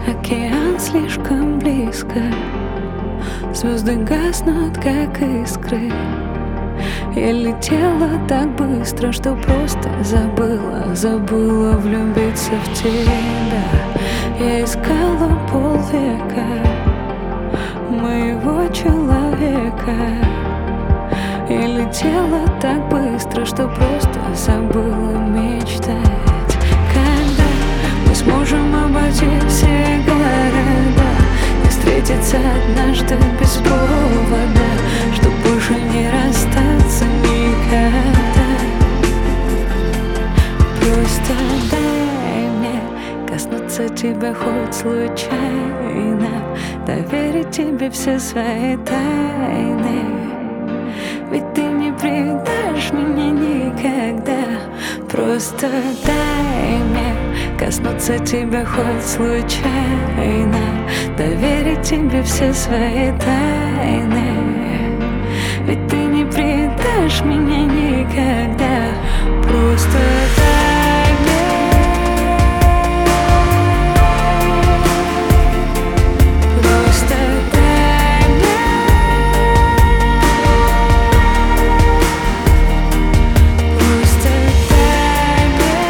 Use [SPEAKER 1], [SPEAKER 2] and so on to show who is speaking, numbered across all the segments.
[SPEAKER 1] Океан слишком близко, звезды гаснут, как искры. Я летела так быстро, что просто забыла влюбиться в тебя. Я искала полвека моего человека. Я летела так быстро, что просто забыла мечтать. Когда мы сможем обойти все города и встретиться однажды без повода, чтоб больше не расстаться никогда. Просто дай мне коснуться тебя хоть случайно, доверить тебе все свои тайны. Ведь ты не предашь меня никогда. Просто дай мне коснуться тебя хоть случайно, доверить тебе все свои тайны. Ведь ты не предашь меня никогда. Просто дай мне. Просто дай мне. Просто дай мне.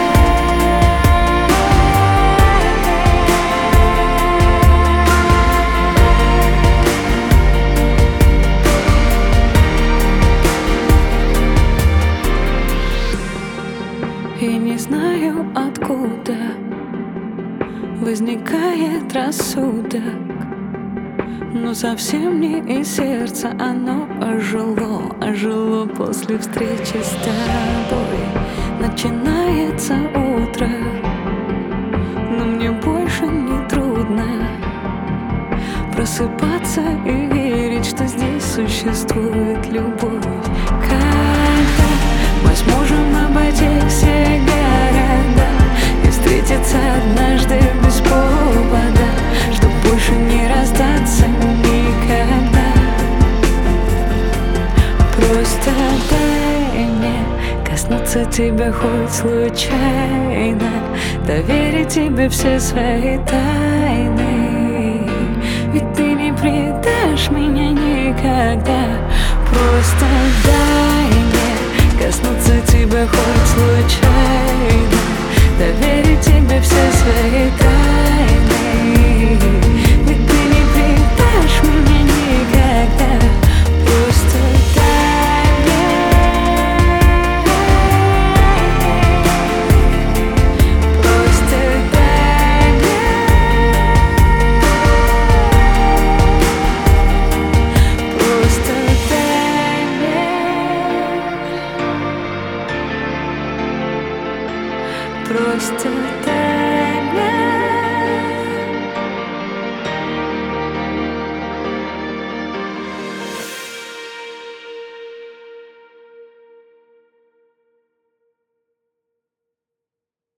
[SPEAKER 1] И не знаю, откуда возникает рассудок, но совсем не из сердца оно ожило после встречи с тобой. Начинается утро, но мне больше не трудно просыпаться и верить, что здесь существует любовь. Когда мы сможем обойти все города и встретиться однажды без повода, чтоб больше не расстаться никогда. Просто дай мне коснуться тебя хоть случайно, доверить тебе все свои тайны. Ведь ты не предашь меня никогда. Просто дай мне коснуться тебя хоть случайно, доверить тебе все свои тайны.